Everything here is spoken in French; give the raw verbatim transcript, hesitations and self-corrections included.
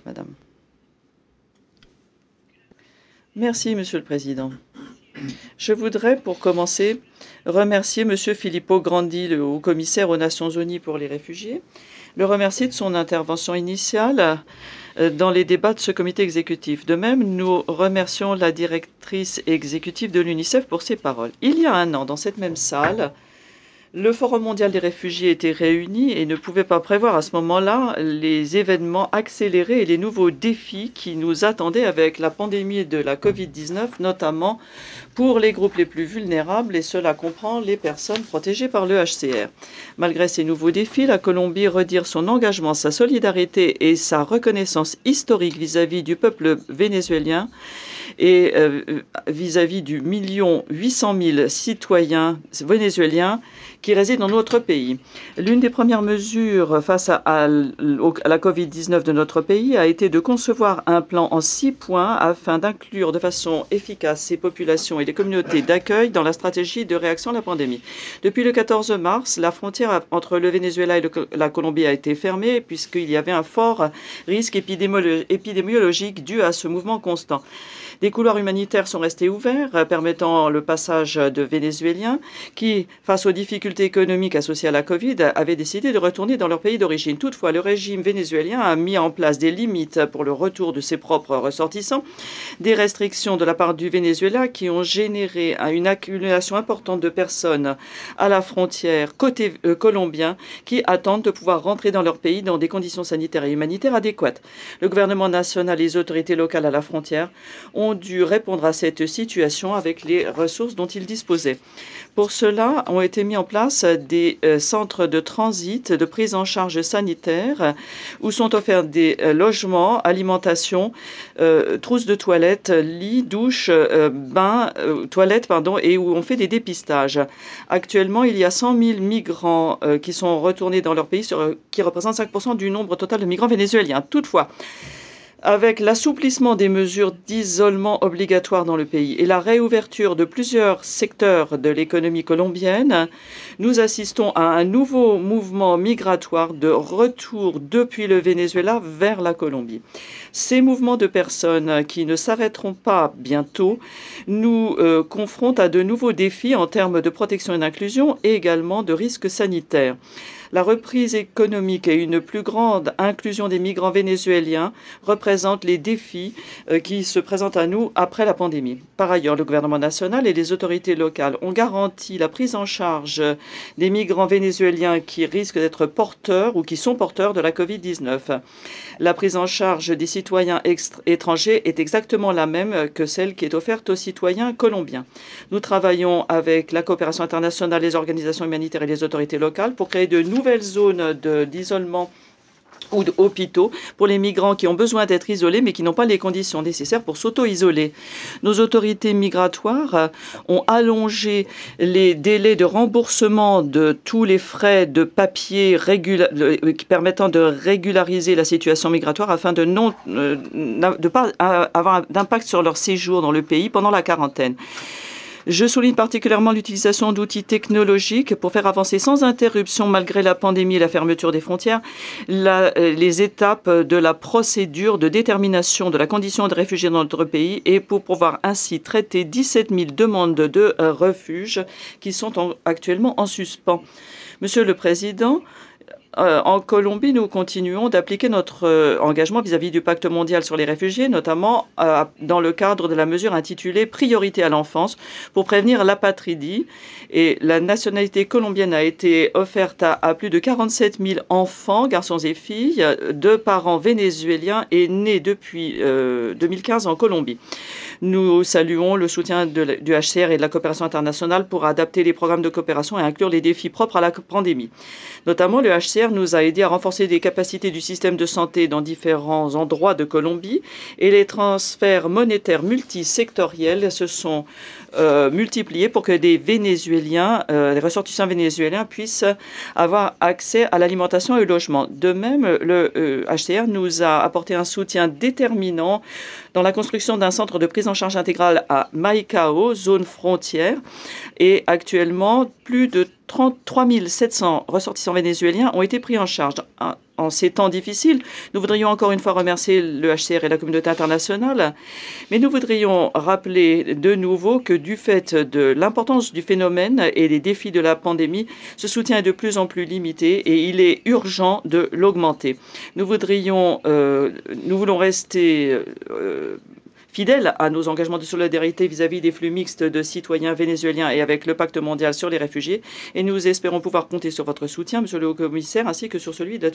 madame. Merci, Monsieur le Président. Je voudrais, pour commencer, remercier Monsieur Filippo Grandi, le haut-commissaire aux Nations Unies pour les réfugiés, le remercier de son intervention initiale euh, dans les débats de ce comité exécutif. De même, nous remercions la directrice exécutive de l'UNICEF pour ses paroles. Il y a un an, dans cette même salle, le Forum mondial des réfugiés était réuni et ne pouvait pas prévoir à ce moment-là les événements accélérés et les nouveaux défis qui nous attendaient avec la pandémie de la covid dix-neuf, notamment pour les groupes les plus vulnérables, et cela comprend les personnes protégées par le H C R. Malgré ces nouveaux défis, la Colombie redire son engagement, sa solidarité et sa reconnaissance historique vis-à-vis du peuple vénézuélien et euh, vis-à-vis du million huit cent mille citoyens vénézuéliens qui résident dans notre pays. L'une des premières mesures face à, à, à la covid dix-neuf de notre pays a été de concevoir un plan en six points afin d'inclure de façon efficace ces populations et les communautés d'accueil dans la stratégie de réaction à la pandémie. Depuis le quatorze mars, la frontière entre le Venezuela et le, la Colombie a été fermée puisqu'il y avait un fort risque épidémiologique dû à ce mouvement constant. Des couloirs humanitaires sont restés ouverts, permettant le passage de Vénézuéliens qui, face aux difficultés économiques associées à la Covid, avaient décidé de retourner dans leur pays d'origine. Toutefois, le régime vénézuélien a mis en place des limites pour le retour de ses propres ressortissants, des restrictions de la part du Venezuela qui ont généré une accumulation importante de personnes à la frontière côté euh, colombien qui attendent de pouvoir rentrer dans leur pays dans des conditions sanitaires et humanitaires adéquates. Le gouvernement national et les autorités locales à la frontière ont dû répondre à cette situation avec les ressources dont ils disposaient. Pour cela, ont été mis en place des euh, centres de transit, de prise en charge sanitaire, où sont offerts des euh, logements, alimentation, euh, trousses de toilettes, lits, douches, euh, bains, euh, toilettes, pardon, et où on fait des dépistages. Actuellement, il y a cent mille migrants euh, qui sont retournés dans leur pays, sur, qui représentent cinq pour cent du nombre total de migrants vénézuéliens. Toutefois, avec l'assouplissement des mesures d'isolement obligatoires dans le pays et la réouverture de plusieurs secteurs de l'économie colombienne, nous assistons à un nouveau mouvement migratoire de retour depuis le Venezuela vers la Colombie. Ces mouvements de personnes qui ne s'arrêteront pas bientôt nous euh, confrontent à de nouveaux défis en termes de protection et d'inclusion et également de risques sanitaires. La reprise économique et une plus grande inclusion des migrants vénézuéliens représentent les défis euh, qui se présentent à nous après la pandémie. Par ailleurs, le gouvernement national et les autorités locales ont garanti la prise en charge des migrants vénézuéliens qui risquent d'être porteurs ou qui sont porteurs de la covid dix-neuf. La prise en charge des citoyens étrangers est exactement la même que celle qui est offerte aux citoyens colombiens. Nous travaillons avec la coopération internationale, les organisations humanitaires et les autorités locales pour créer de nouvelles zones d'isolement ou d'hôpitaux pour les migrants qui ont besoin d'être isolés mais qui n'ont pas les conditions nécessaires pour s'auto-isoler. Nos autorités migratoires ont allongé les délais de remboursement de tous les frais de papier permettant de régulariser la situation migratoire afin de ne euh, de pas avoir d'impact sur leur séjour dans le pays pendant la quarantaine. Je souligne particulièrement l'utilisation d'outils technologiques pour faire avancer sans interruption, malgré la pandémie et la fermeture des frontières, la, les étapes de la procédure de détermination de la condition de réfugié dans notre pays et pour pouvoir ainsi traiter dix-sept mille demandes de euh, refuge qui sont en, actuellement en suspens. Monsieur le Président, Euh, en Colombie, nous continuons d'appliquer notre euh, engagement vis-à-vis du pacte mondial sur les réfugiés, notamment euh, dans le cadre de la mesure intitulée Priorité à l'enfance pour prévenir l'apatridie. Et la nationalité colombienne a été offerte à, à plus de quarante-sept mille enfants, garçons et filles, de parents vénézuéliens et nés depuis euh, deux mille quinze en Colombie. Nous saluons le soutien de, du H C R et de la coopération internationale pour adapter les programmes de coopération et inclure les défis propres à la pandémie. Notamment, le H C R nous a aidé à renforcer les capacités du système de santé dans différents endroits de Colombie et les transferts monétaires multisectoriels se sont euh, multipliés pour que des Vénézuéliens, euh, les ressortissants vénézuéliens puissent avoir accès à l'alimentation et au logement. De même, le euh, H C R nous a apporté un soutien déterminant dans la construction d'un centre de prise en charge intégrale à Maicao, zone frontière. Et actuellement, plus de trente-trois mille sept cents ressortissants vénézuéliens ont été pris en charge. en ces temps difficiles. Nous voudrions encore une fois remercier le H C R et la communauté internationale, mais nous voudrions rappeler de nouveau que du fait de l'importance du phénomène et des défis de la pandémie, ce soutien est de plus en plus limité et il est urgent de l'augmenter. Nous voudrions, euh, nous voulons rester euh, fidèles à nos engagements de solidarité vis-à-vis des flux mixtes de citoyens vénézuéliens et avec le pacte mondial sur les réfugiés. Et nous espérons pouvoir compter sur votre soutien, monsieur le haut-commissaire, ainsi que sur celui de la